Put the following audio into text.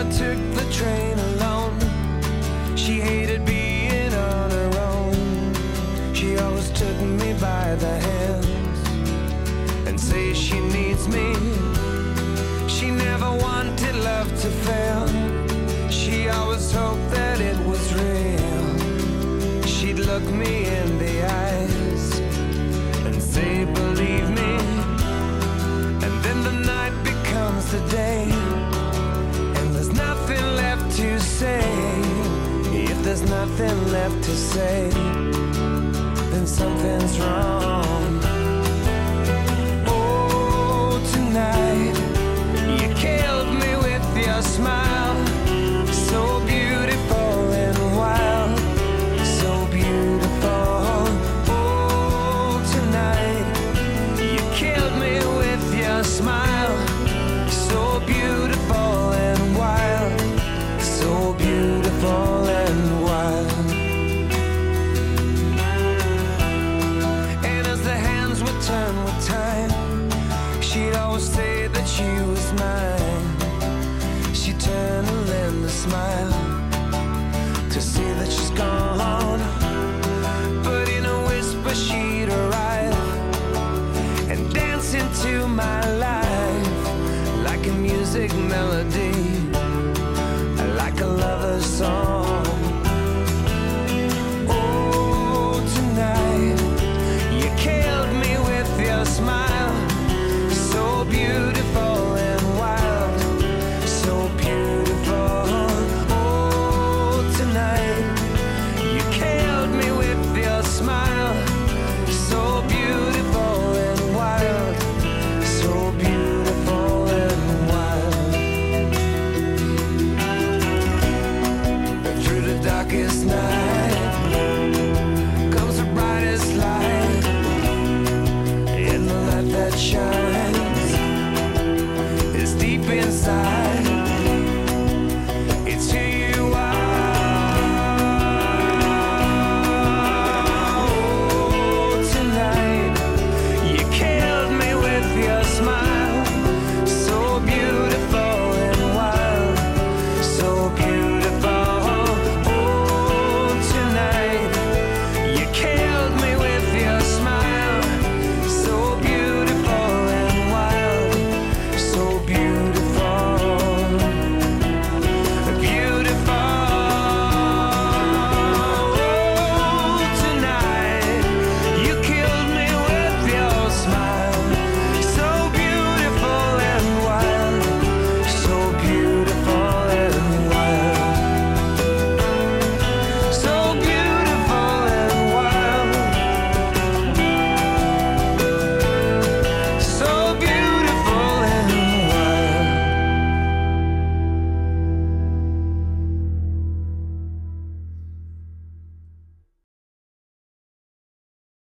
took the train alone. She hated being on her own. She always took me by the hands and say she needs me. She never wanted love to fail. She always hoped that it was real. She'd look me in the eyes and say, believe me. And then the night becomes the day, and there's nothing left to say. If there's nothing left to say, then something's wrong.